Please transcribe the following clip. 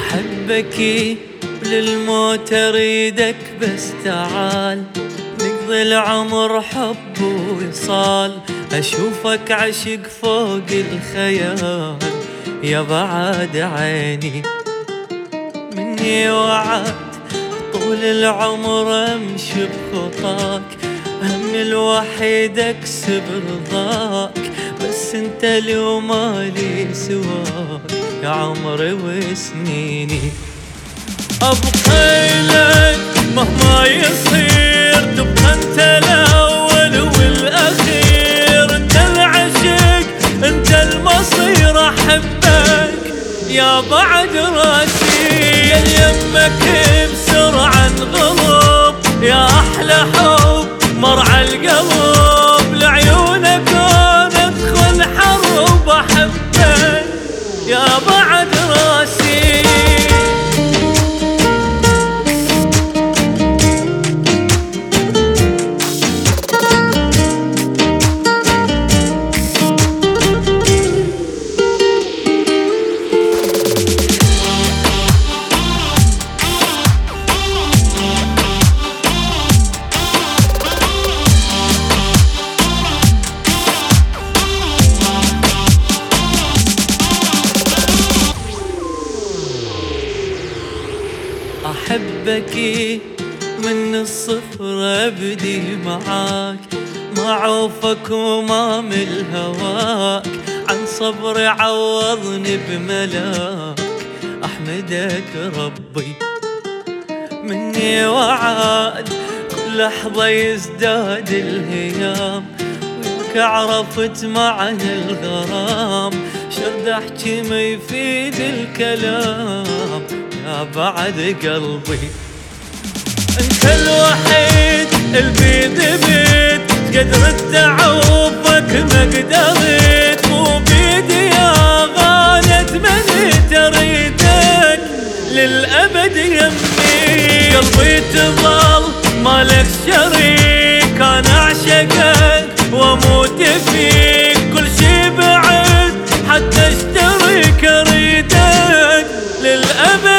أحبك وللموت أريدك، بس تعال نقضي العمر حب ووصال. أشوفك عشق فوق الخيال يا بعد عيني مني وعد، طول العمر أمشي بخطاك، هم الوحيد أكسب رضاك، بس انت لو مالي سواك يا عمري وسنيني. أبقى لك مهما يصير، تبقى انت الأول والأخير، انت العشق انت المصير. أحبك يا بعد راسي، يا يمك بسرعة انغلب، يا أحلى حب مرعى القلب، لعيونك أنا أدخل حرب. أحبك يا بعد راسي. أحبك من الصفر أبدي معاك، ما عوفك وما من هواك، عن صبري عوضني بملاك. أحمدك ربي مني وعاد، كل لحظة يزداد الهيام، وياك عرفت معنى الغرام، شرد أحكي ما يفيد الكلام يا بعد قلبي. انت الوحيد البيد بيد، قدرت اعوفك ما قدرت، مو بيدي يا غالي اتمنيت اريدك للابد يمي. قلبي تظل مالك شريك، انا اعشقك واموت فيك، كل شي بعد حتى اشتريك اريدك للابد